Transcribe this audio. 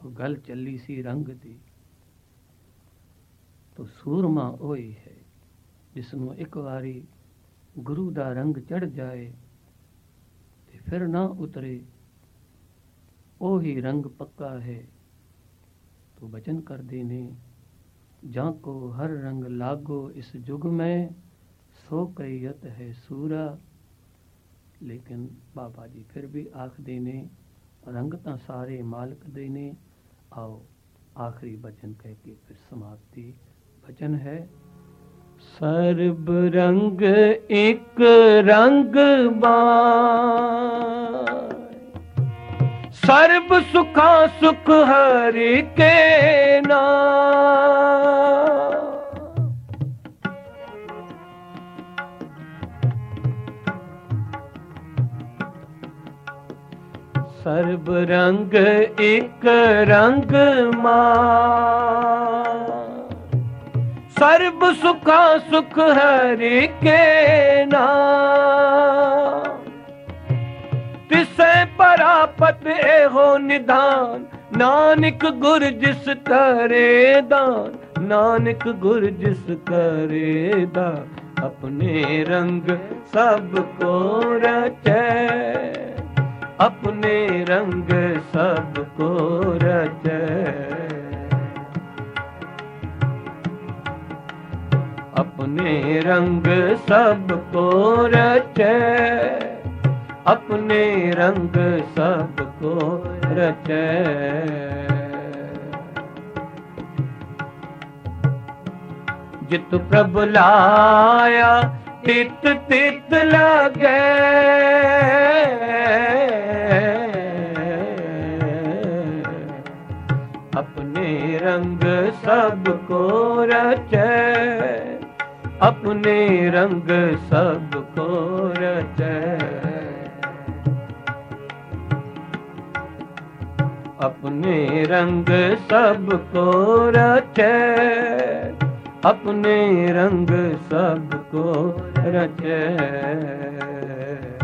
गल चली सी रंग दी। तो सूरमा ओही है जिसनों एक वारी गुरु दा रंग चढ़ जाए ते फिर ना उतरे, ओही रंग पक्का है। तो बचन कर देने जाको हर रंग लागो इस जुग में, सो कैयत है सूरा। लेकिन बाबा जी फिर भी आख देने रंग तां सारे मालिक देने। आओ आखिरी वचन कह के फिर समाप्ति। वचन है, सर्ब रंग एक रंग बाय, सर्ब सुखा सुख हरि के नाम। सर्ब रंग एक रंग मान, सर्ब सुखा सुख हरि के नाम। तिसै परापत एहो निधान, नानक गुर जिस करे दान। नानक गुर जिस करे दान, अपने रंग सबको रचै। अपने रंग सबको रचै। अपने रंग सबको रचै। अपने रंग सबको रचै। जित प्रभु लाया तित तित लगै। अपने रंग सबको रचै। अपने रंग सबको रचै। अपने रंग सबको रचै। अपने रंग सबको रचै।